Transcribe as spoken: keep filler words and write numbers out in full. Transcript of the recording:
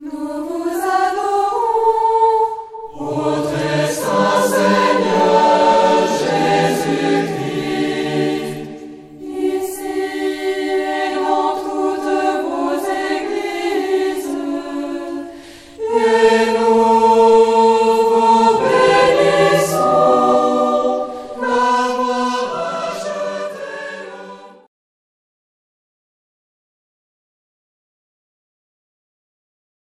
Nous vous adorons, ô très saint Seigneur Jésus-Christ, ici et dans toutes vos églises, et